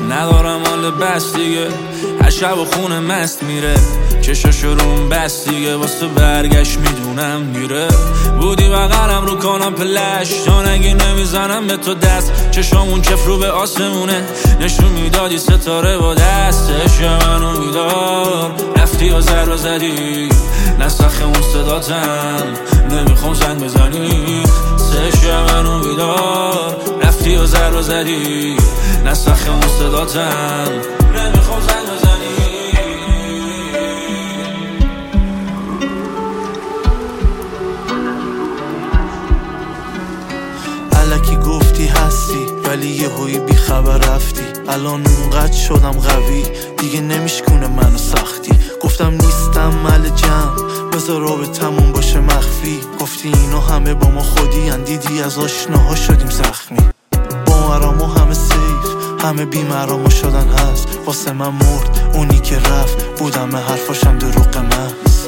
ندارم حال بس دیگه، هر شب و خونه مست میره، چشاشو روم بست دیگه، واسه برگشت میدونم میره. بودی بغلم رو کاناپه لش، تا نگی نمیزنم به تو دست، چشامون کف رو به آسمونه، نشون میدادی ستاره با دستش. منو میدار رفتی و ضربه زدی، نسخه اون صداتم نمیخوام زنگ بزنی. منو میدار رفتی و ضربه زدی، نسخه اون صداتم نمیخوام زنگ بزنی. الکی گفتی هستی ولی یه هوی بی خبر رفتی. الان اونقدر شدم قوی دیگه نمیشکونه منو سختی. گفتم نیستم مال جمع، بذار رابطمون باشه مخفی. گفتی اینو همه با ما خودی دیدی از آشناها شدیم زخمی. با مرامو همه سیف، همه بیمرامو شدن هست. واسه من مرد اونی که رفت، بودم حرفاشم دروغ محض.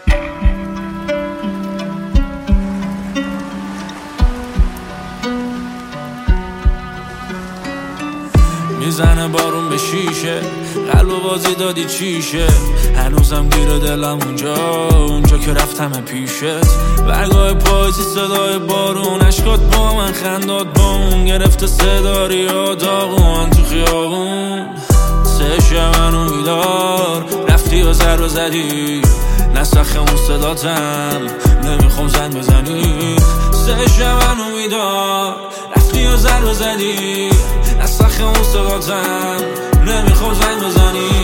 میزنه بارون به شیشه، قلب و بازی دادی چیشه، هنوزم گیره دلم اونجا که رفتم پیشت. برگاه پاییزی صدای بارون، اشکات با من خندات با اون، گرفته صداری و داغون تو خیابون. منو میدار رفتی و ضربه زدی، نسخه اون صداتم نمیخوام زنگ بزنی. منو میدار رفتی و ضربه زدی، نسخه اون صداتم نمیخوام زنگ بزنی.